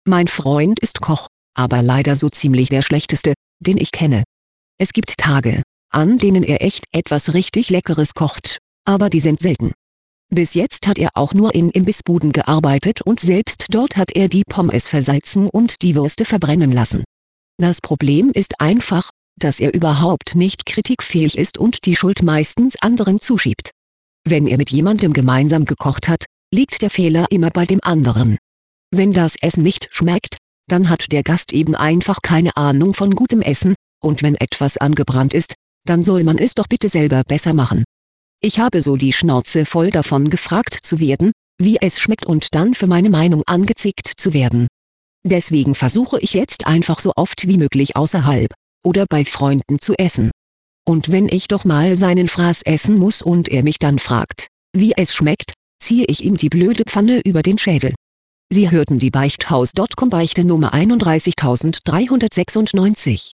Mein Freund ist Koch, aber leider so ziemlich der schlechteste, den ich kenne. Es gibt Tage, an denen er echt etwas richtig Leckeres kocht, aber die sind selten. Bis jetzt hat er auch nur in Imbissbuden gearbeitet und selbst dort hat er die Pommes versalzen und die Würste verbrennen lassen. Das Problem ist einfach, dass er überhaupt nicht kritikfähig ist und die Schuld meistens anderen zuschiebt. Wenn er mit jemandem gemeinsam gekocht hat, liegt der Fehler immer bei dem anderen. Wenn das Essen nicht schmeckt, dann hat der Gast eben einfach keine Ahnung von gutem Essen, und wenn etwas angebrannt ist, dann soll man es doch bitte selber besser machen. Ich habe so die Schnauze voll davon, gefragt zu werden, wie es schmeckt und dann für meine Meinung angezickt zu werden. Deswegen versuche ich jetzt einfach so oft wie möglich außerhalb oder bei Freunden zu essen. Und wenn ich doch mal seinen Fraß essen muss und er mich dann fragt, wie es schmeckt, ziehe ich ihm die blöde Pfanne über den Schädel. Sie hörten die Beichthaus.com Beichte Nummer 31396.